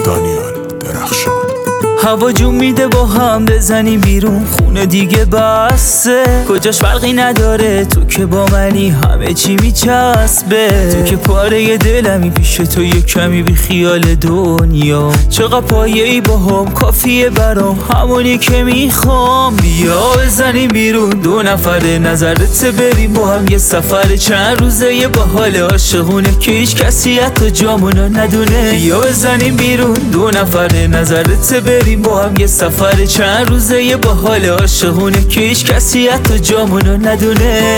دانیال درخشان. هوا جون میده با هم بزنیم بیرون، خونه دیگه بسته، کجاش فرقی نداره، تو که با منی همه چی میچسبه. تو که پاره دلمی، پیش تو یه کمی بی خیال دنیا، چقدر پایه‌ای با هم کافیه برام، همونی که میخوام. بیا بزنیم بیرون دو نفره، نظرت بریم با هم یه سفر چند روزه، یه با حال عاشقونه که هیچ کسی حتی جامونو ندونه. بیا بزنیم بیرون دو نفره، نظرت بریم با هم یه سفر چند روزه، یه با حال عاشقونه که هیچ کسی حتی جامونو ندونه.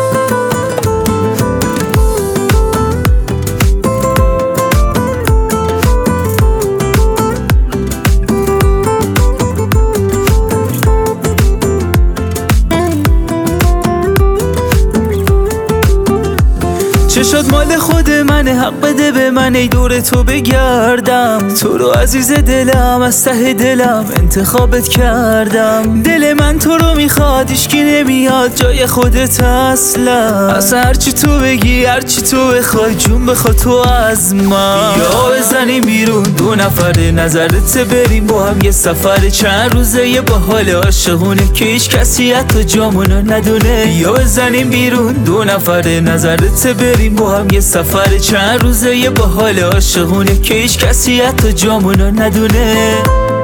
چشات مال خود منه، حق بده به من ای دور تو بگردم، تو رو عزیز دلم از ته دلم انتخابت کردم. دل من تو رو میخواد، هیچکی نمیاد جای خودت اصلا هرچی تو بگی هرچی تو بخوای، جون بخواد تو از من. بیا بزنیم بیرون دو نفره، نظرت بریم با هم یه سفر چند روزه، یه با حال عاشقونه که هیچ کسی حتی جامونو ندونه. بیا بزنیم بیرون دو نفره، نظرت بریم با هم یه سفر چند روزه، یه با حال عاشقونه که هیچ کسی حتی جامونو ندونه.